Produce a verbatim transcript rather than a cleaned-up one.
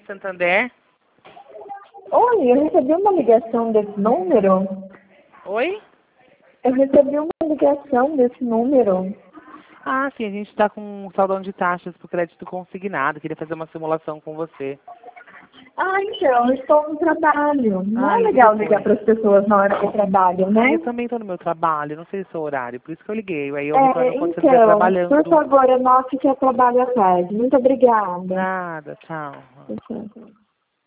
Santander. Oi, eu recebi uma ligação desse número. Oi? Eu recebi uma ligação desse número. Ah, sim, a gente está com um saldão de taxas para o crédito consignado. Queria fazer uma simulação com você. Ah, então, eu estou no trabalho. Não Ah, é liga legal depois. ligar para as pessoas na hora do trabalho, Ah, né? eu também estou no meu trabalho, não sei o seu horário, por isso que eu liguei. Aí eu retorno É, quando você estiver então, trabalhando. por favor, anote que eu trabalho à tarde. Muito obrigada. Nada, tchau. Tchau.